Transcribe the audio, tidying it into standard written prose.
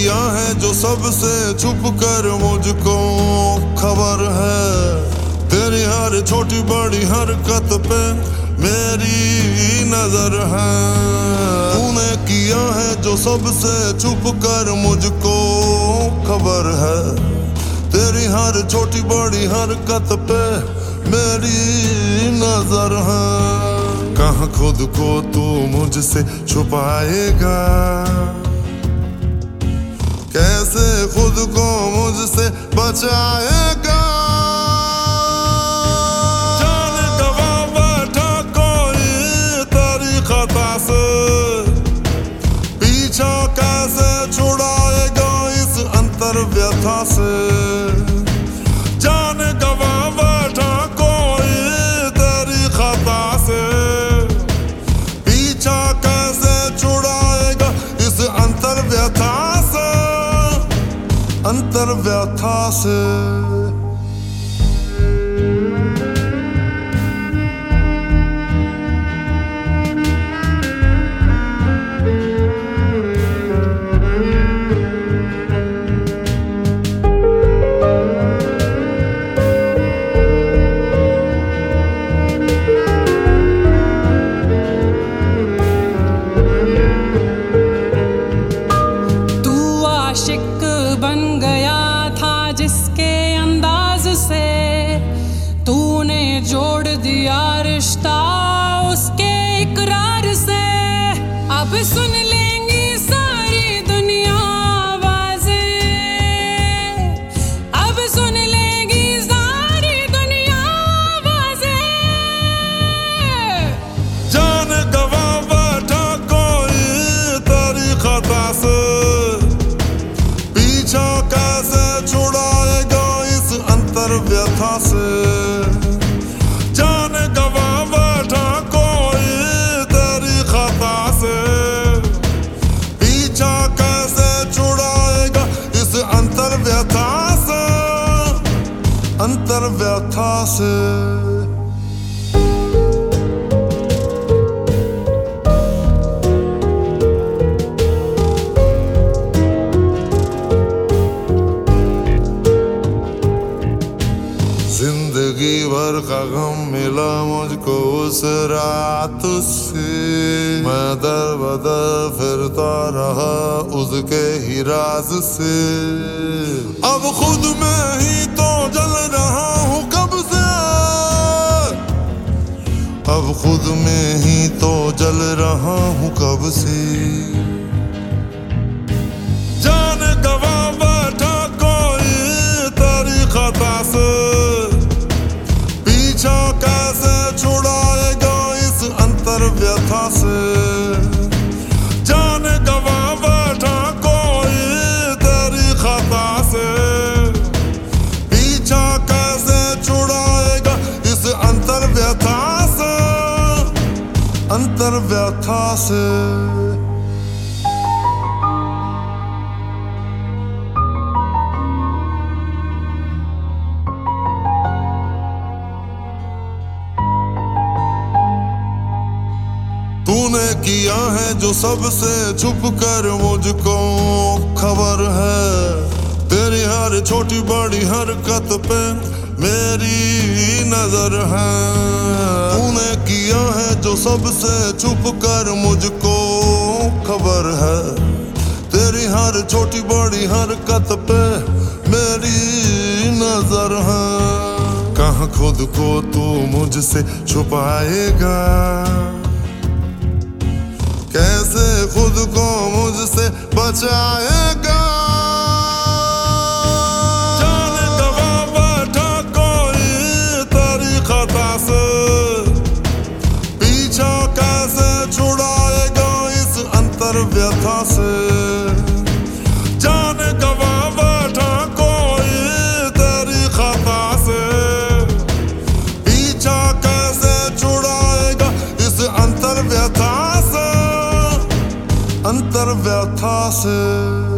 किया है जो सबसे छुप कर मुझको खबर है। तेरी हर छोटी बड़ी हरकत पे मेरी नजर है। तूने किया है जो सबसे छुप कर मुझको खबर है। तेरी हर छोटी बड़ी हरकत पे मेरी नजर है। कहाँ खुद को तू मुझसे छुपाएगा, कैसे खुद को मुझसे बचाएगा। जाने गवा बैठा कोई तेरी खता से, पीछा कैसे छुड़ाएगा इस अंतर व्यथा से। जाने गवा बैठा कोई तेरी खता से, पीछा कैसे छुड़ाएगा इस अंतर व्यथा से, अंतर व्यथा से। बन गया था जिसके अंदाज से, तूने जोड़ दिया रिश्ता उसके इकरार से। अब सुन लेंगी सारी दुनिया आवाज़ें, अब सुन लेंगी सारी दुनिया आवाज़ें। जाने गवा बैठा कोई तेरी खता से, कैसे छुड़ाएगा इस अंतर व्यथा से। जाने गवा बैठा कोई तेरी खता से, पीछा कैसे छुड़ाएगा इस अंतर व्यथा से, अंतर व्यथा से। जिंदगी भर का गम मिला मुझको उस रात से। मैं दर बदर फिरता रहा उसके ही राज से। अब खुद में ही तो जल रहा हूँ कब से, अब खुद में ही तो जल रहा हूँ कब से। जाने गवा बैठा कोई तेरी खता से, पीछा कैसे छुड़ाएगा इस अंतर व्यथा से। जाने गवा बैठा कोई तेरी खता से, पीछा कैसे छुड़ाएगा इस अंतर व्यथा से, अंतर व्यथा से। तूने किया है जो सबसे छुप कर मुझको खबर है। तेरी हर छोटी बड़ी हरकत पे मेरी नजर है। तूने किया है जो सबसे छुप कर मुझको खबर है। तेरी हर छोटी बड़ी हरकत पे मेरी नजर है। कहाँ खुद को तू मुझसे छुपाएगा, कैसे खुद को मुझसे बचाएगा। जाने गवा बैठा कोई तेरी खता से, पीछा कैसे छुड़ाएगा इस अंतर व्यथा से। जाने गवा बैठा कोई तेरी खता से, पीछा कैसे छुड़ाएगा इस अंतर व्यथा से, अंतर व्यथा से।